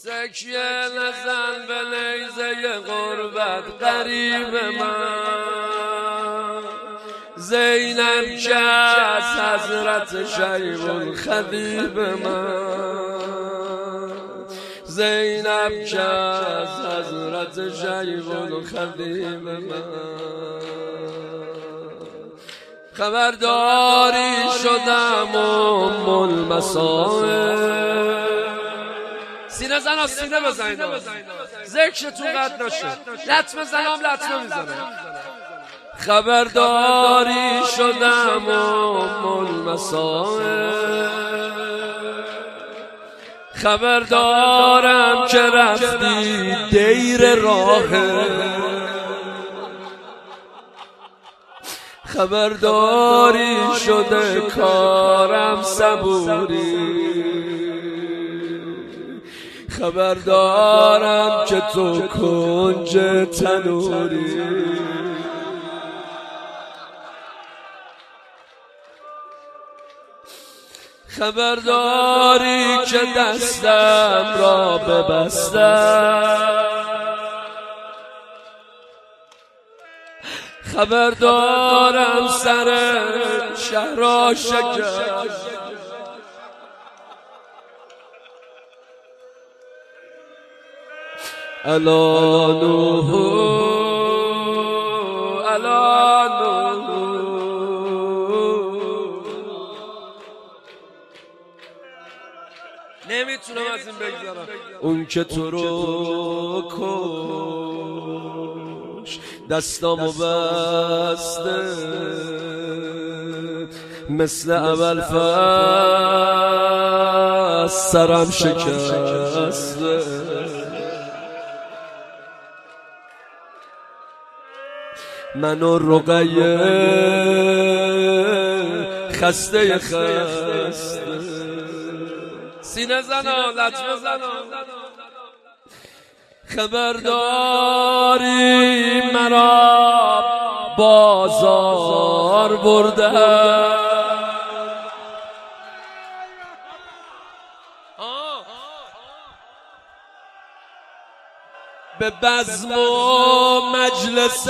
تکیه نزن به نیزه غربت قریب من، زینب که از حضرت شیب الخدیب من، زینب که از حضرت شیب الخدیب من. خبرداری شدم ام المصائب. سینه زن سینه بزنید، ذکرتون قطع نشه. لطمه زنم لطمه میزنم. خبرداری شدم ام المصائب، خبردارم که رفتی دیر راهه، خبرداری شده کارم صبوری، خبردارم که تو کنج تنوری. خبرداری که دستم را ببستم، خبردارم سر شهر را شکست، الا نوح الا نوح. نمیتونم از این بگذارم. اون که تو رو کش دستامو بسته، مثل اول فصل سرم شکسته، من و رقیه خسته خسته. سینه زنا لطمه زنا. خبرداری مرا بازار برده، به بزم و مجلس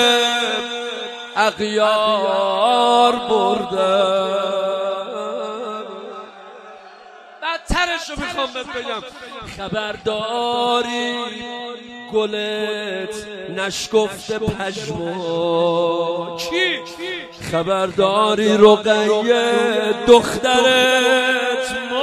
اغیار برده. بدترشو میخوام بگم. خبرداری گلت نشکفته پژمرد، خبرداری رقیه دخترت